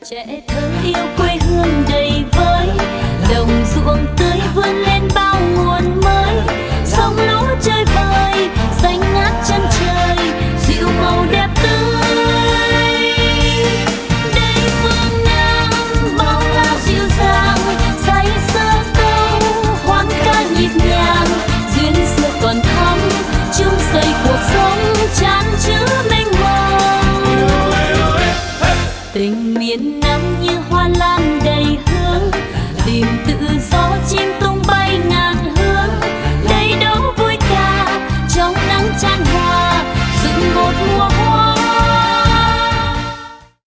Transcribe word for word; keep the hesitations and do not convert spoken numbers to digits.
trẻ thơ yêu quê hương đầy vơi, đồng ruộng tươi vươn lên